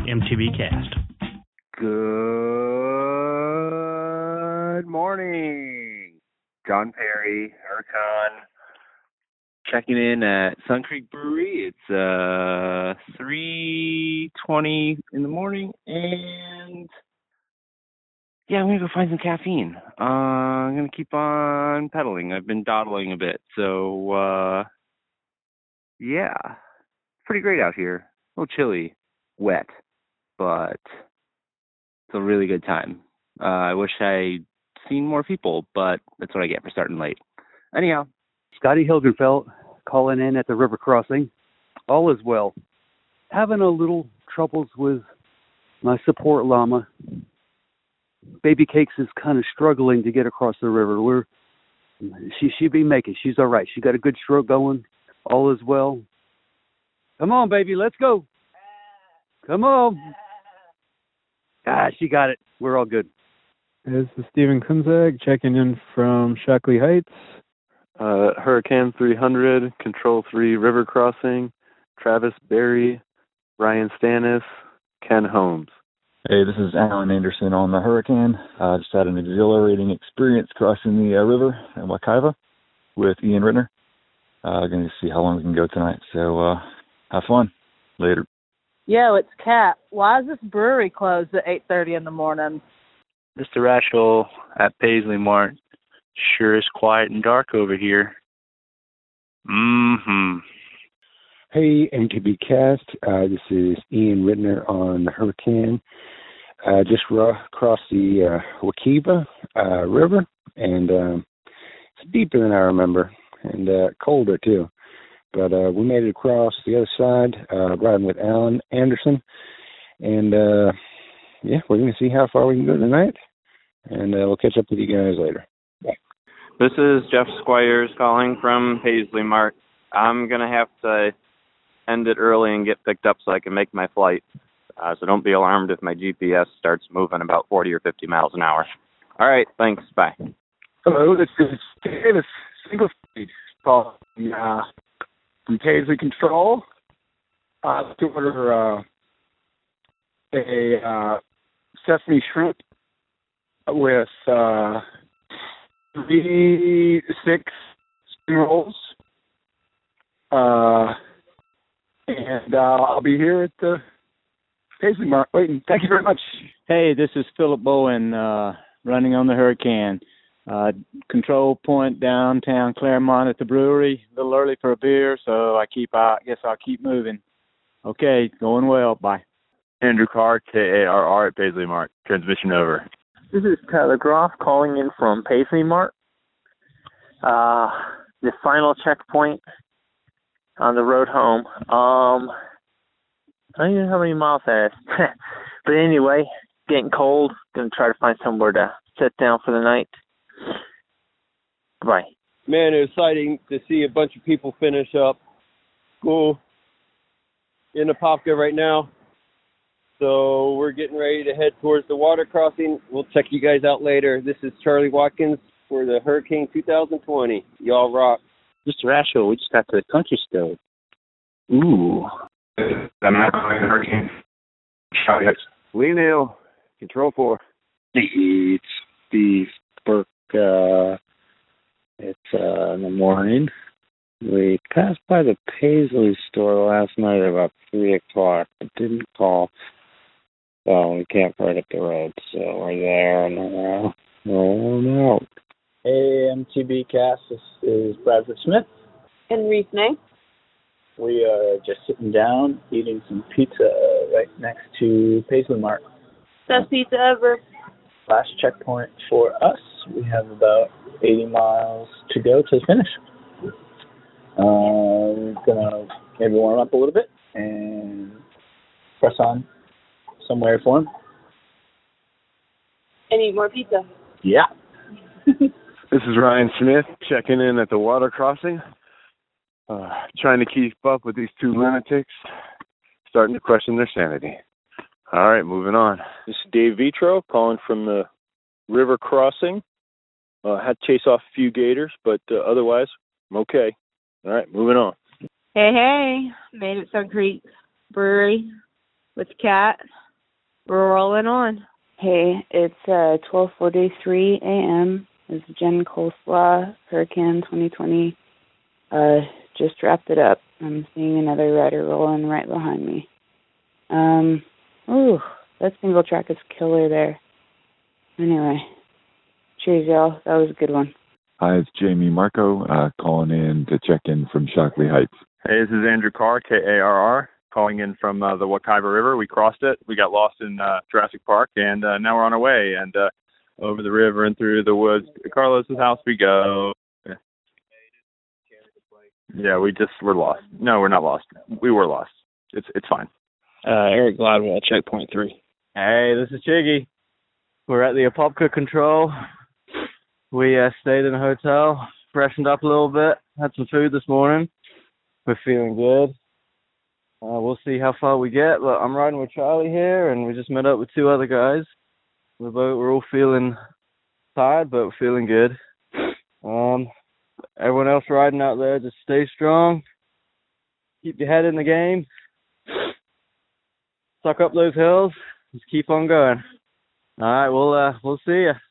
MTB Cast. Good morning. John Perry, Huracan, checking in at Sun Creek Brewery. It's 3:20 in the morning, and I'm going to go find some caffeine. I'm going to keep on pedaling. I've been dawdling a bit, so it's pretty great out here. A little chilly, wet, but it's a really good time. I wish I'd seen more people, but that's what I get for starting late. Anyhow. Scotty Hilgenfeld calling in at the river crossing. All is well. Having a little troubles with my support llama. Baby Cakes is kind of struggling to get across the river. She be making. She's all right. She got a good stroke going. All is well. Come on, baby. Let's go. Come on. She got it. We're all good. This is Steven Kunzag checking in from Shockley Heights. Huracan 300, Control 3 River Crossing, Travis Berry, Ryan Stannis, Ken Holmes. Hey, this is Alan Anderson on the Huracan. Just had an exhilarating experience crossing the river in Wekiva with Ian Rittner. Going to see how long we can go tonight. So have fun. Later. Yo, it's Kat. Why is this brewery closed at 8:30 in the morning? Mr. Rashel at Paisley Mart. Sure is quiet and dark over here. Hey, MTB Cast. This is Ian Rittner on the Huracan. Just crossed the Wekiva River, and it's deeper than I remember, and colder too. But we made it across the other side, riding with Alan Anderson, and we're going to see how far we can go tonight, and we'll catch up with you guys later. Bye. This is Jeff Squires calling from Paisley Mart. I'm going to have to end it early and get picked up so I can make my flight. So don't be alarmed if my GPS starts moving about 40 or 50 miles an hour. All right, thanks. Bye. Hello, this is Davis Singlespeed calling from Paisley Control. To order a sesame shrimp with 3 6 spring rolls. And I'll be here at the Paisley Mart waiting. Thank you very much. Hey, this is Philip Bowen running on the Huracan. Control point downtown Claremont at the brewery. A little early for a beer, so I guess I'll keep moving. Okay, going well. Bye. Andrew Carr, KARR at Paisley Mart. Transmission over. This is Tyler Groff calling in from Paisley Mart. The final checkpoint on the road home. I don't even know how many miles that is. But anyway, getting cold. Going to try to find somewhere to sit down for the night. Bye. Man, it was exciting to see a bunch of people finish up school in Apopka right now. So we're getting ready to head towards the water crossing. We'll check you guys out later. This is Charlie Watkins for the Hurricane 2020. Y'all rock. Mr. Rashel, we just got to the country stove. Ooh. I'm not calling the Hurricane. Shout out. Lee Neal, Control 4. It's Steve Burke. It's in the morning. We passed by the Paisley store last night at about 3 o'clock. I didn't call. So we camped right up the road. So we're there and rolling out. Hey, MTB Cast. This is Bradford Smith. And Reese May. We are just sitting down, eating some pizza right next to Paisley Mart. Best pizza ever. Last checkpoint for us. We have about 80 miles to go to the finish. Gonna maybe warm up a little bit and press on somewhere for him. And eat more pizza. Yeah. This is Ryan Smith checking in at the water crossing. Trying to keep up with these two lunatics. Starting to question their sanity. All right, moving on. This is Dave Vitro calling from the river crossing. Had to chase off a few gators, but otherwise, I'm okay. All right, moving on. Hey, made it Sun Creek Brewery. with Kat. We're rolling on. Hey, it's 12:43 a.m. It's Jen Coleslaw, Hurricane 2020. Just wrapped it up. I'm seeing another rider rolling right behind me. That single track is killer there. Anyway, cheers, y'all. That was a good one. Hi, it's Jamie Marco calling in to check in from Shockley Heights. Hey, this is Andrew Carr, Karr, calling in from the Wekiva River. We crossed it. We got lost in Jurassic Park, and now we're on our way. And over the river and through the woods, Carlos's house we go. Yeah, we're lost. No, we're not lost. We were lost. It's fine. Eric Gladwell, checkpoint 3. Hey, this is Chiggy. We're at the Apopka Control. We stayed in a hotel, freshened up a little bit, had some food this morning. We're feeling good. We'll see how far we get, but I'm riding with Charlie here, and we just met up with 2 other guys. We're all feeling tired, but we're feeling good. Everyone else riding out there, just stay strong. Keep your head in the game. Suck up those hills. Just keep on going. All right, we'll see you.